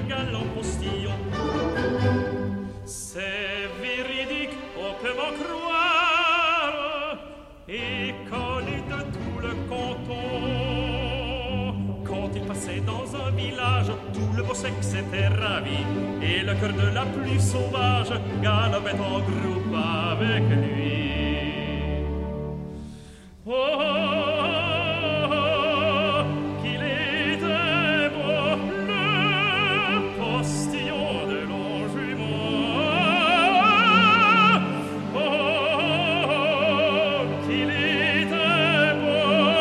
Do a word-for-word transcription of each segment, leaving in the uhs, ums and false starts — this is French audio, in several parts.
galant postillon. C'est véridique, on peut m'en croire, et connu de tout le canton. Quand il passait dans un village, tout le beau sexe était ravi, et le cœur de la plus sauvage galopait en groupe avec lui. Oh, oh, oh, qu'il était beau, le postillon de Longjumeau. Oh, oh, oh, qu'il était beau,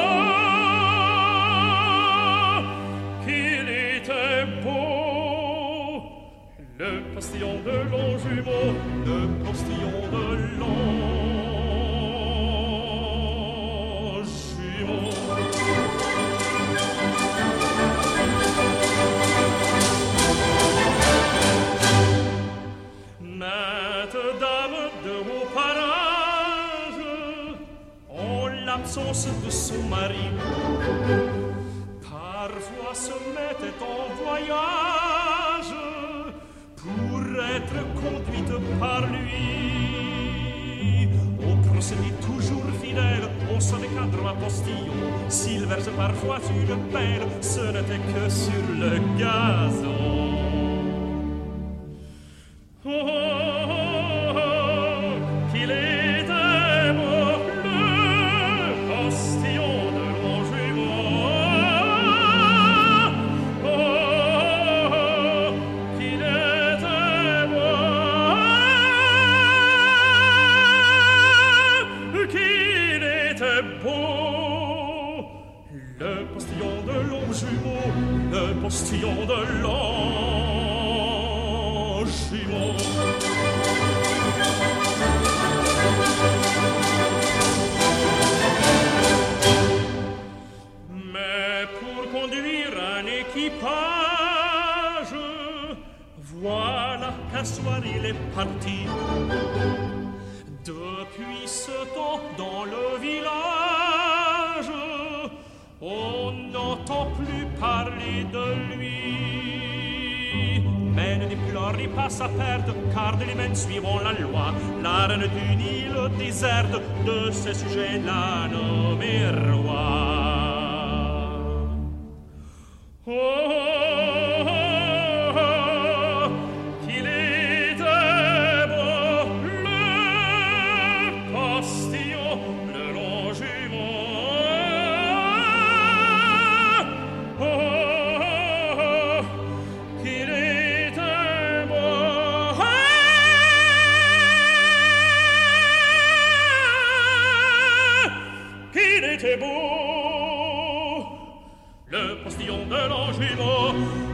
qu'il était beau, le postillon de Longjumeau, le postillon de Longjumeau. L'absence de son mari parfois se mettait en voyage pour être conduite par lui. Au procédé toujours fidèle, on se cadre à postillon. S'il verse parfois une pelle, ce n'était que sur le gazon. Oh, oh, oh, oh, qu'il était beau, postillon de Longjumeau. Oh, oh, oh, qu'il était beau, qu'il était beau, le postillon de Longjumeau, le postillon de Longjumeau. Équipage, voilà qu'un soir il est parti. Depuis ce temps, dans le village, on n'entend plus parler de lui. Mais ne déplorez pas sa perte, car de l'humaine suivant la loi, la reine d'une île déserte de ses sujets la nommé roi. Oh, oh, oh, oh, qu'il était beau, le postillon de Longjumeau. Oh, oh, oh, qu'il était beau, qu'il était beau, le postillon de Longjumeau.